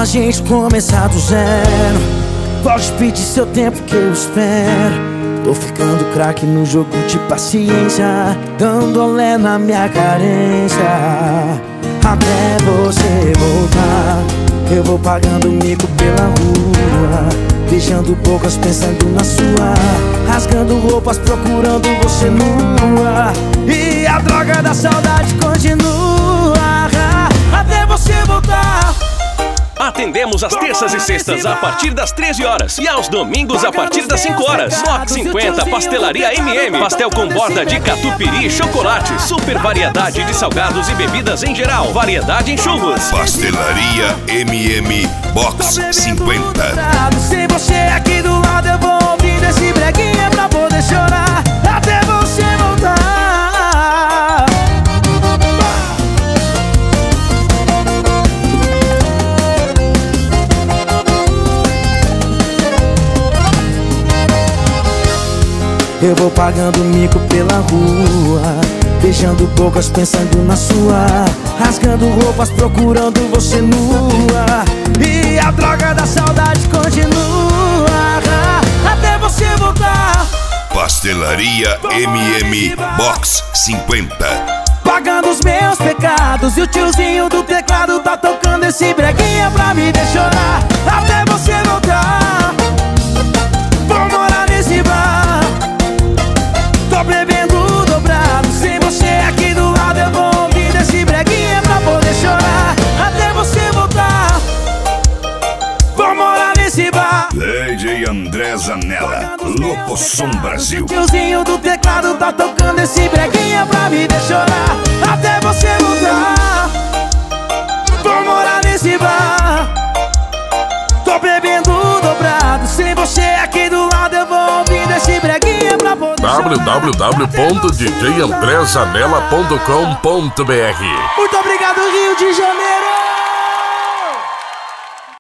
gente começar do zero. Pode pedir seu tempo que eu espero. Tô ficando craque no jogo de paciência, dando olé na minha carência. Até você voltar, eu vou pagando mico pela rua, beijando bocas pensando na sua, rasgando roupas procurando você nua. E a droga da saudade continua até você voltar. Atendemos às terças e sextas a partir das 13 horas e aos domingos a partir das 5 horas. Box 50, Pastelaria MM. Pastel com borda de catupiry e chocolate. Super variedade de salgados e bebidas em geral. Variedade em churros. Pastelaria MM Box 50. Sem você aqui do lado eu vou ouvir esse breguinha pra poder chorar até você voltar. Eu vou pagando mico pela rua, beijando bocas pensando na sua, rasgando roupas procurando você nua. E a droga da saudade continua até você voltar. Pastelaria MM Box 50. Pagando os meus pecados e o tiozinho do teclado tá tocando esse breguinha pra me deixar chorar até você voltar. Vou morar nesse bar, tô bebendo dobrado. Sem você aqui do lado eu vou ouvir desse breguinha pra poder chorar até você voltar. Vou morar nesse bar. DJ André Zanella, Loposom Brasil. O tiozinho do teclado tá tocando esse breguinha pra me deixar chorar até você voltar. Vou morar nesse bar, tô bebendo dobrado. Sem você aqui do lado eu vou ouvir desse breguinha pra poder www.djandrezanella.com.br. Muito obrigado, Rio de Janeiro!